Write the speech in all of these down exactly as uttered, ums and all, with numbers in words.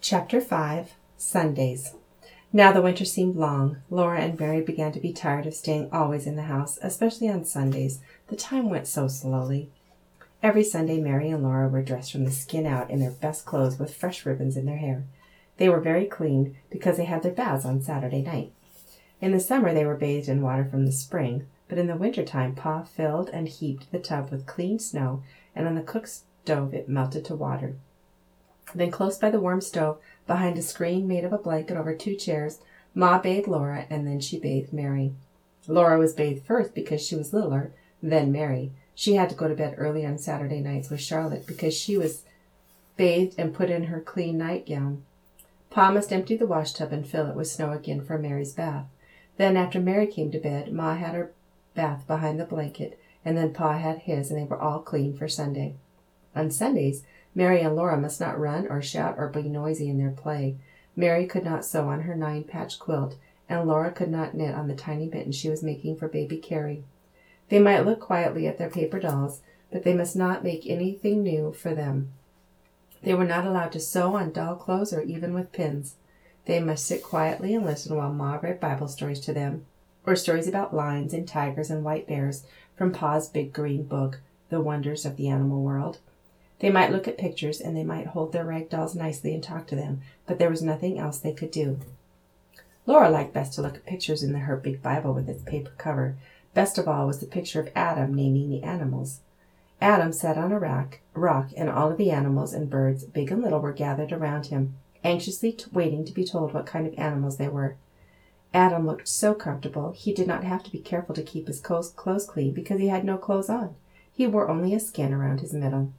Chapter five. Sundays. Now the winter seemed long. Laura and Mary began to be tired of staying always in the house, especially on Sundays. The time went so slowly. Every Sunday Mary and Laura were dressed from the skin out in their best clothes with fresh ribbons in their hair. They were very clean because they had their baths on Saturday night. In the summer they were bathed in water from the spring, but in the winter time Pa filled and heaped the tub with clean snow, and on the cook stove it melted to water. Then close by the warm stove, behind a screen made of a blanket over two chairs, Ma bathed Laura, and then she bathed Mary. Laura was bathed first because she was littler, then Mary. She had to go to bed early on Saturday nights with Charlotte because she was bathed and put in her clean nightgown. Pa must empty the washtub and fill it with snow again for Mary's bath. Then after Mary came to bed, Ma had her bath behind the blanket, and then Pa had his, and they were all clean for Sunday. On Sundays, Mary and Laura must not run or shout or be noisy in their play. Mary could not sew on her nine-patch quilt, and Laura could not knit on the tiny mitten she was making for baby Carrie. They might look quietly at their paper dolls, but they must not make anything new for them. They were not allowed to sew on doll clothes or even with pins. They must sit quietly and listen while Ma read Bible stories to them, or stories about lions and tigers and white bears from Pa's big green book, The Wonders of the Animal World. They might look at pictures, and they might hold their rag dolls nicely and talk to them, but there was nothing else they could do. Laura liked best to look at pictures in the, her big Bible with its paper cover. Best of all was the picture of Adam naming the animals. Adam sat on a rock, rock, and all of the animals and birds, big and little, were gathered around him, anxiously t- waiting to be told what kind of animals they were. Adam looked so comfortable, he did not have to be careful to keep his clothes clean because he had no clothes on. He wore only a skin around his middle.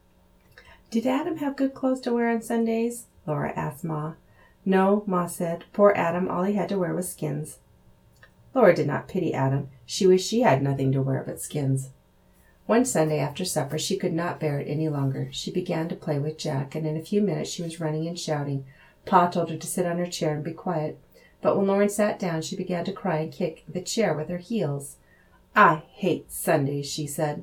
"Did Adam have good clothes to wear on Sundays?" Laura asked Ma. "No," Ma said. "Poor Adam, all he had to wear was skins." Laura did not pity Adam. She wished she had nothing to wear but skins. One Sunday after supper she could not bear it any longer. She began to play with Jack, and in a few minutes she was running and shouting. Pa told her to sit on her chair and be quiet. But when Lauren sat down, she began to cry and kick the chair with her heels. "I hate Sundays," she said.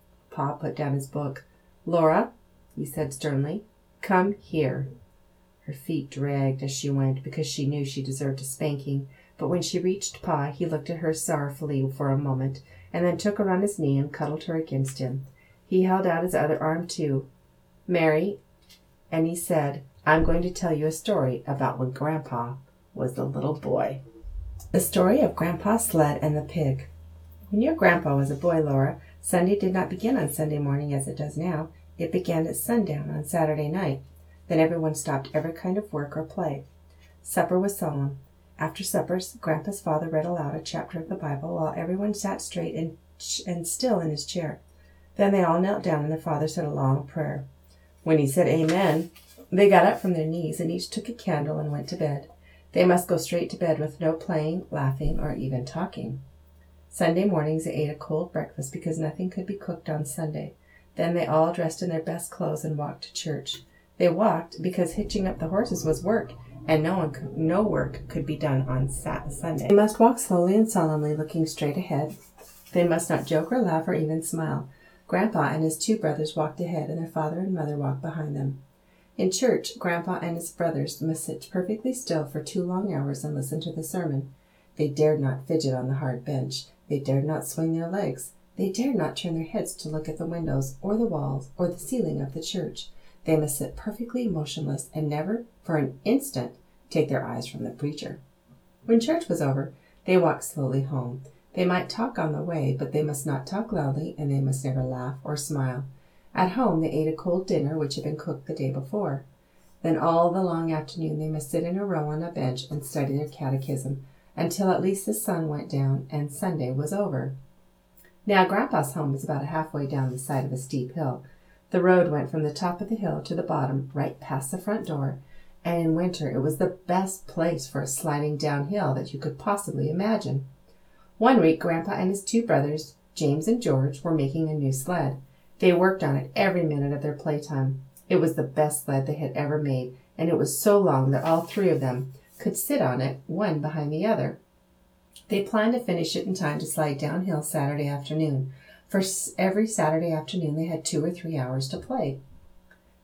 Pa put down his book. "Laura," he said sternly, "come here." Her feet dragged as she went because she knew she deserved a spanking, but when she reached Pa, he looked at her sorrowfully for a moment, and then took her on his knee and cuddled her against him. He held out his other arm too. "Mary," and he said, "I'm going to tell you a story about when Grandpa was a little boy." The story of Grandpa Sled and the Pig. When your grandpa was a boy, Laura, Sunday did not begin on Sunday morning as it does now. It began at sundown on Saturday night. Then everyone stopped every kind of work or play. Supper was solemn. After supper, Grandpa's father read aloud a chapter of the Bible while everyone sat straight and, and still in his chair. Then they all knelt down and their father said a long prayer. When he said amen, they got up from their knees and each took a candle and went to bed. They must go straight to bed with no playing, laughing, or even talking. Sunday mornings they ate a cold breakfast because nothing could be cooked on Sunday. Then they all dressed in their best clothes and walked to church. They walked because hitching up the horses was work, and no one could, no work could be done on Sunday. They must walk slowly and solemnly, looking straight ahead. They must not joke or laugh or even smile. Grandpa and his two brothers walked ahead, and their father and mother walked behind them. In church, Grandpa and his brothers must sit perfectly still for two long hours and listen to the sermon. They dared not fidget on the hard bench. They dared not swing their legs. They dared not turn their heads to look at the windows or the walls or the ceiling of the church. They must sit perfectly motionless and never, for an instant, take their eyes from the preacher. When church was over, they walked slowly home. They might talk on the way, but they must not talk loudly, and they must never laugh or smile. At home, they ate a cold dinner which had been cooked the day before. Then all the long afternoon they must sit in a row on a bench and study their catechism until at least the sun went down and Sunday was over. Now, Grandpa's home was about halfway down the side of a steep hill. The road went from the top of the hill to the bottom, right past the front door, and in winter it was the best place for a sliding downhill that you could possibly imagine. One week, Grandpa and his two brothers, James and George, were making a new sled. They worked on it every minute of their playtime. It was the best sled they had ever made, and it was so long that all three of them could sit on it, one behind the other. They planned to finish it in time to slide downhill Saturday afternoon. For every Saturday afternoon they had two or three hours to play.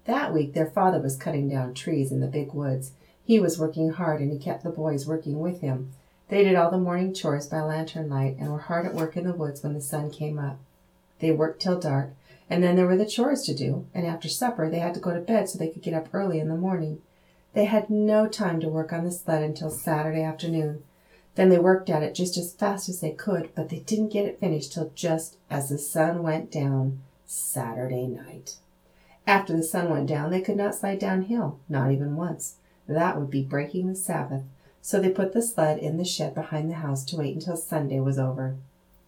That week their father was cutting down trees in the big woods. He was working hard, and he kept the boys working with him. They did all the morning chores by lantern light and were hard at work in the woods when the sun came up. They worked till dark, and then there were the chores to do, and after supper they had to go to bed so they could get up early in the morning. They had no time to work on the sled until Saturday afternoon. Then they worked at it just as fast as they could, but they didn't get it finished till just as the sun went down Saturday night. After the sun went down, they could not slide downhill, not even once. That would be breaking the Sabbath, so they put the sled in the shed behind the house to wait until Sunday was over.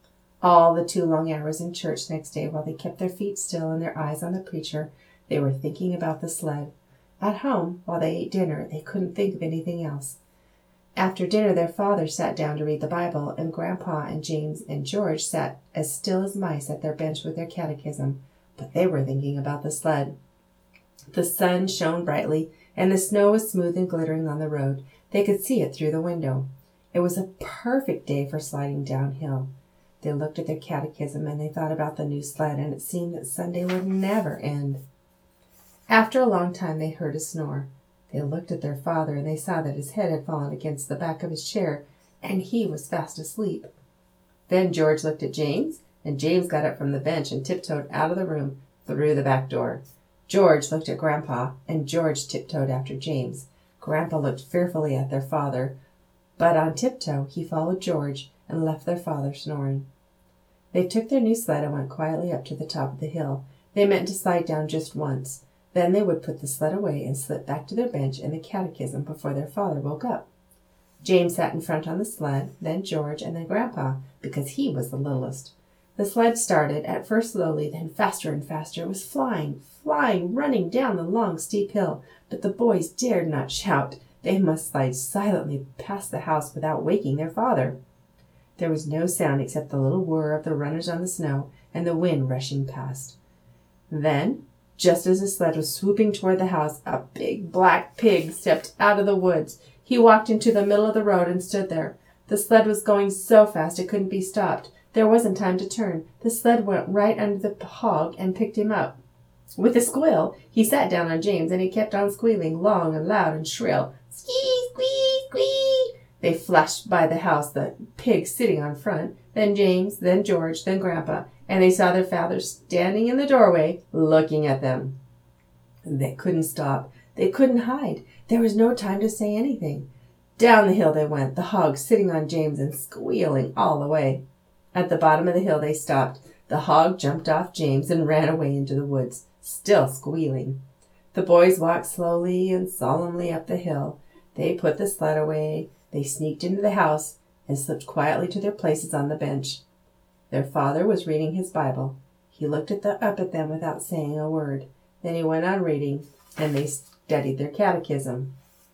All the two long hours in church next day, while they kept their feet still and their eyes on the preacher, they were thinking about the sled. At home, while they ate dinner, they couldn't think of anything else. After dinner, their father sat down to read the Bible, and Grandpa and James and George sat as still as mice at their bench with their catechism, but they were thinking about the sled. The sun shone brightly, and the snow was smooth and glittering on the road. They could see it through the window. It was a perfect day for sliding downhill. They looked at their catechism, and they thought about the new sled, and it seemed that Sunday would never end. After a long time, they heard a snore. They looked at their father, and they saw that his head had fallen against the back of his chair, and he was fast asleep. Then George looked at James, and James got up from the bench and tiptoed out of the room through the back door. George looked at Grandpa, and George tiptoed after James. Grandpa looked fearfully at their father, but on tiptoe he followed George and left their father snoring. They took their new sled and went quietly up to the top of the hill. They meant to slide down just once. Then they would put the sled away and slip back to their bench and the catechism before their father woke up. James sat in front on the sled, then George, and then Grandpa, because he was the littlest. The sled started, at first slowly, then faster and faster. It was flying, flying, running down the long, steep hill, but the boys dared not shout. They must slide silently past the house without waking their father. There was no sound except the little whir of the runners on the snow and the wind rushing past. Then, just as the sled was swooping toward the house, a big black pig stepped out of the woods. He walked into the middle of the road and stood there. The sled was going so fast it couldn't be stopped. There wasn't time to turn. The sled went right under the hog and picked him up. With a squeal, he sat down on James, and he kept on squealing, long and loud and shrill. Squee, squee, squee. They flashed by the house, the pig sitting on front, then James, then George, then Grandpa, and they saw their father standing in the doorway, looking at them. They couldn't stop. They couldn't hide. There was no time to say anything. Down the hill they went, the hog sitting on James and squealing all the way. At the bottom of the hill they stopped. The hog jumped off James and ran away into the woods, still squealing. The boys walked slowly and solemnly up the hill. They put the sled away. They sneaked into the house and slipped quietly to their places on the bench. Their father was reading his Bible. He looked at the, up at them without saying a word. Then he went on reading, and they studied their catechism.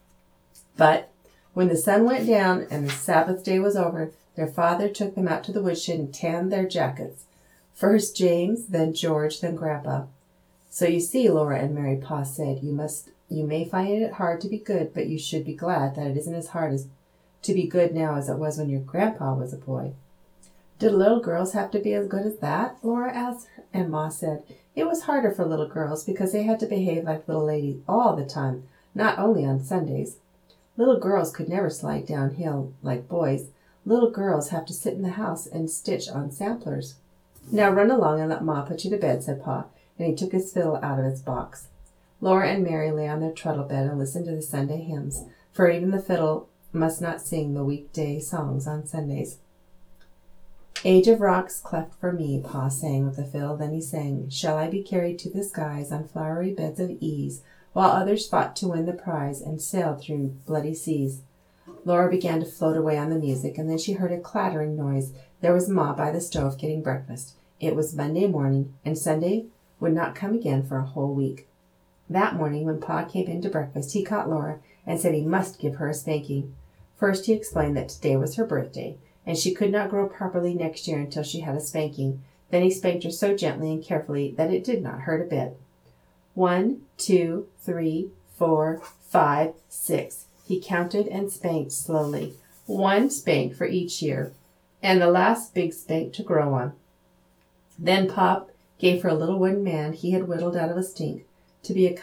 But when the sun went down and the Sabbath day was over, their father took them out to the woodshed and tanned their jackets. First James, then George, then Grandpa. So you see, Laura and Mary, Pa said, you must, you may find it hard to be good, but you should be glad that it isn't as hard as to be good now as it was when your grandpa was a boy. Did little girls have to be as good as that? Laura asked, and Ma said, it was harder for little girls because they had to behave like little ladies all the time, not only on Sundays. Little girls could never slide downhill like boys. Little girls have to sit in the house and stitch on samplers. Now run along and let Ma put you to bed, said Pa, and he took his fiddle out of its box. Laura and Mary lay on their truddle bed and listened to the Sunday hymns, for even the fiddle must not sing the weekday songs on Sundays. Age of rocks cleft for me, Pa sang with the fiddle. Then he sang, shall I be carried to the skies on flowery beds of ease, while others fought to win the prize and sailed through bloody seas. Laura began to float away on the music, and then she heard a clattering noise. There was Ma by the stove getting breakfast. It was Monday morning, and Sunday would not come again for a whole week. That morning, when Pa came in to breakfast, he caught Laura and said he must give her a spanking. First he explained that today was her birthday, and she could not grow properly next year until she had a spanking. Then he spanked her so gently and carefully that it did not hurt a bit. One, two, three, four, five, six. He counted and spanked slowly. One spank for each year, and the last big spank to grow on. Then Pop gave her a little wooden man he had whittled out of a stink to be a,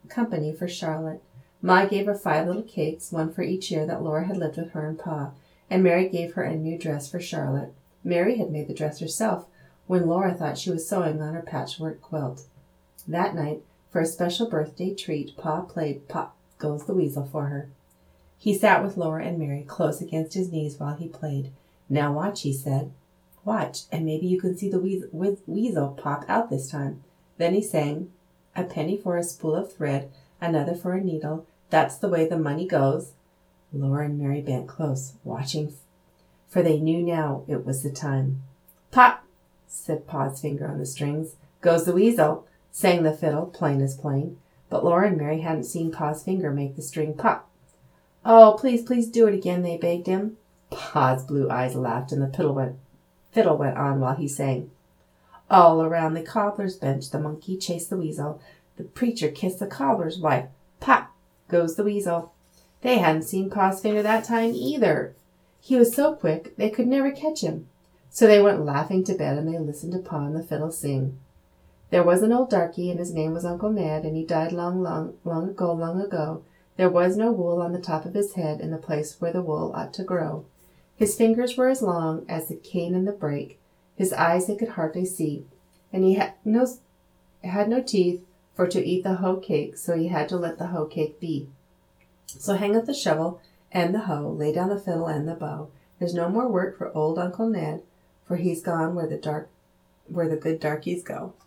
company for Charlotte. Ma gave her five little cakes, one for each year that Laura had lived with her and Pa, and Mary gave her a new dress for Charlotte. Mary had made the dress herself when Laura thought she was sewing on her patchwork quilt. That night, for a special birthday treat, Pa played Pop Goes the Weasel for her. He sat with Laura and Mary close against his knees while he played. "Now watch," he said. "Watch, and maybe you can see the weasel, weasel pop out this time." Then he sang, "A penny for a spool of thread, another for a needle. That's the way the money goes." Laura and Mary bent close, watching, for they knew now it was the time. "Pop," said Pa's finger on the strings. "Goes the weasel," sang the fiddle, plain as plain. But Laura and Mary hadn't seen Pa's finger make the string pop. "Oh, please, please do it again," they begged him. Pa's blue eyes laughed, and the fiddle went, fiddle went on while he sang. All around the cobbler's bench the monkey chased the weasel. The preacher kissed the cobbler's wife. Pop goes the weasel. They hadn't seen Pa's finger that time either. He was so quick they could never catch him. So they went laughing to bed, and they listened to Pa and the fiddle sing. There was an old darky, and his name was Uncle Ned, and he died long, long, long ago, long ago. There was no wool on the top of his head in the place where the wool ought to grow. His fingers were as long as the cane and the brake. His eyes they could hardly see, and he had no had no teeth for to eat the hoe cake, so he had to let the hoe cake be. So hang up the shovel and the hoe, lay down the fiddle and the bow. There's no more work for old Uncle Ned, for he's gone where the dark where the good darkies go.